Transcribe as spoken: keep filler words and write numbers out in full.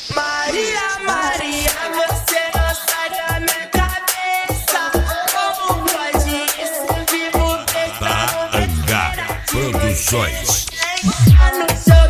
Maria, Maria, você não sai da minha cabeça. Como pode isso? Vivo pensando H Produções. no seu